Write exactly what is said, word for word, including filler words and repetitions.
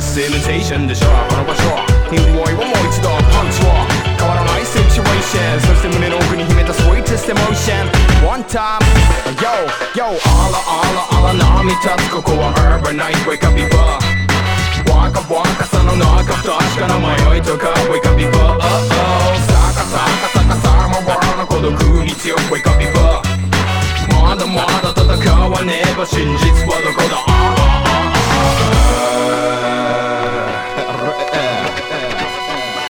Just imitation でしょこの場所匂いはもう一度パンチを変わらない situation そして胸の奥に秘めた sweetest emotion One time Yo Yo あらあらあら波立つここは Urban Night Wake up people 若々さの中確かな迷いとか Wake up people Oh oh サカサカサカサマワーの孤独に強く Wake up people まだまだ戦わねば真実はどこだ